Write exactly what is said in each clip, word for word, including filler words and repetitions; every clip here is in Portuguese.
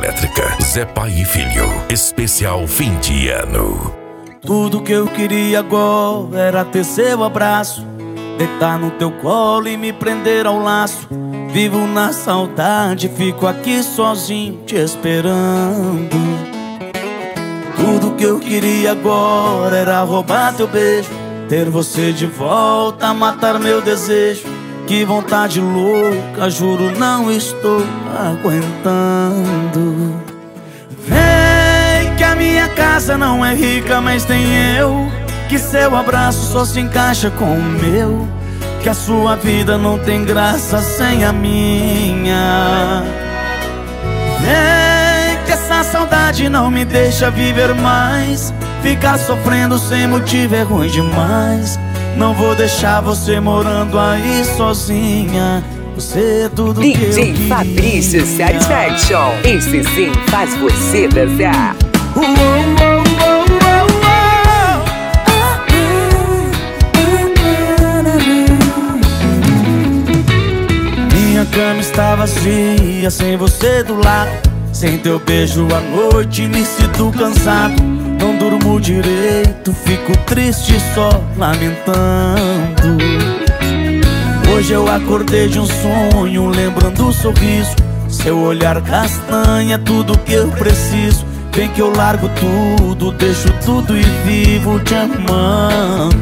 Elétrica, Zé Pai e Filho, especial fim de ano. Tudo que eu queria agora era ter seu abraço, deitar no teu colo e me prender ao laço. Vivo na saudade, fico aqui sozinho te esperando. Tudo que eu queria agora era roubar teu beijo, ter você de volta, matar meu desejo. Que vontade louca, juro não estou aguentando. Vem que a minha casa não é rica, mas tem eu. Que seu abraço só se encaixa com o meu. Que a sua vida não tem graça sem a minha. Vem que essa saudade não me deixa viver mais. Ficar sofrendo sem motivo é ruim demais. Não vou deixar você morando aí sozinha. Você é tudo que eu queria. D J Fabrício Satisfaction, esse sim faz você dançar. Uh, uh, uh, uh, uh. Minha cama está vazia, sem você do lado. Sem teu beijo à noite, me sinto cansado. Não durmo direito, fico triste só lamentando. Hoje eu acordei de um sonho, lembrando o sorriso. Seu olhar castanha, tudo que eu preciso. Vem que eu largo tudo, deixo tudo e vivo te amando.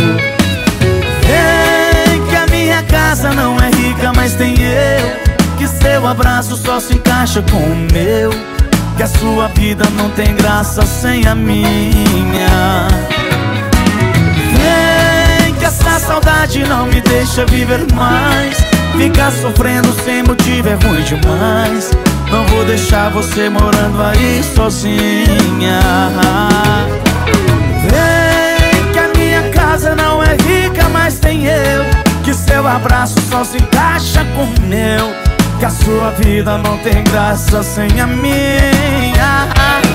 Vem que a minha casa não é rica, mas tem eu. Que seu abraço só se encaixa com o meu. Que a sua vida não tem graça sem a minha. Vem que essa saudade não me deixa viver mais. Ficar sofrendo sem motivo é ruim demais. Não vou deixar você morando aí sozinha. Vem que a minha casa não é rica, mas tem eu. Que seu abraço só se encaixa com o meu. Que a sua vida não tem graça sem a minha.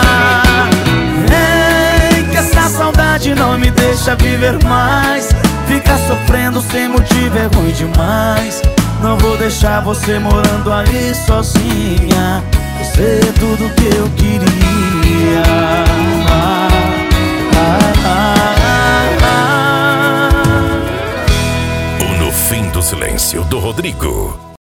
Vem que essa saudade não me deixa viver mais. Ficar sofrendo sem motivo é ruim demais. Não vou deixar você morando aí sozinha. Você é tudo que eu queria. O No Fim do Silêncio, do Rodrigo.